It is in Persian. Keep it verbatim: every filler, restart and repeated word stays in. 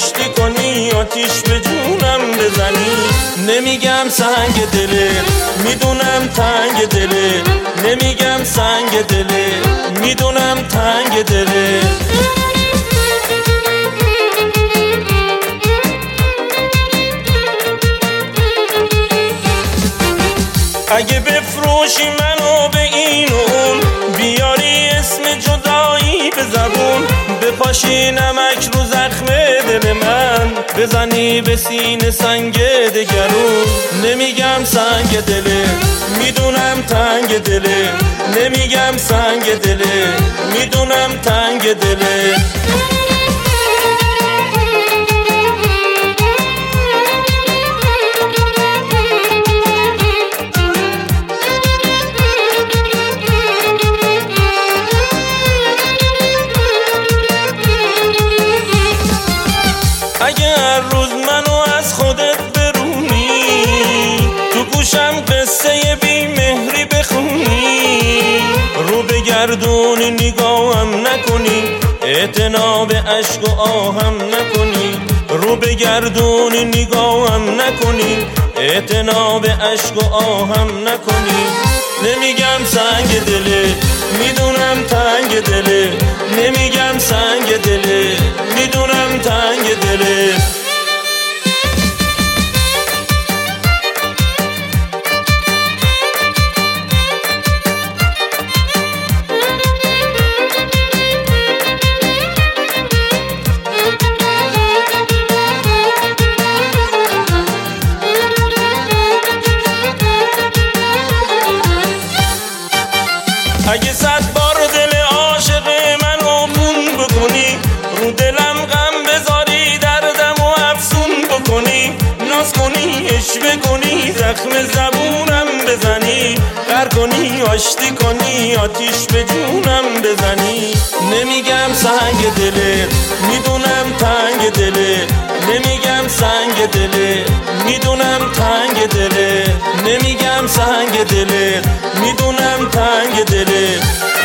آشتی کنی، آتیش به جونم بزنی. نمیگم سنگ دله، میدونم تنگ دله، نمیگم سنگ دله، میدونم تنگ دله. اگه بفروشی منو به این و اون، بیاری اسم جدایی به زبون، بپاشی نمک رو زخم دل من، بزنی به سینه سنگ دگرون. نمیگم سنگ دله، میدونم تنگ دله، نمیگم سنگ دله، میدونم تنگ دله. اگه هر روز منو از خودت برونی، تو گوشم قصه بی مهری بخونی، رو بگردونی نگاهم نکنی، اعتنا به عشق و آهم نکنی، رو بگردونی نگاهم نکنی، اعتنا به عشق و آهم نکنی. نمیگم سنگ دله، میدونم تنگ دله، نمیگم سنگ دله، میدونم تنگ دله. اگه صد بار دل عاشق منو خون بکنی، رو دلم غم بذاری، دردم و افسون بکنی، ناز کنی عشوه کنی، زخم زبونم بزنی، غر کنی آشتی کنی، آتیش به جونم بزنی. نمیگم سنگ دله، میدونم تنگ دله، نمیگم سنگ دله، میدونم تنگ دله، نمیگم سنگ دله، میدونم تنگ دله.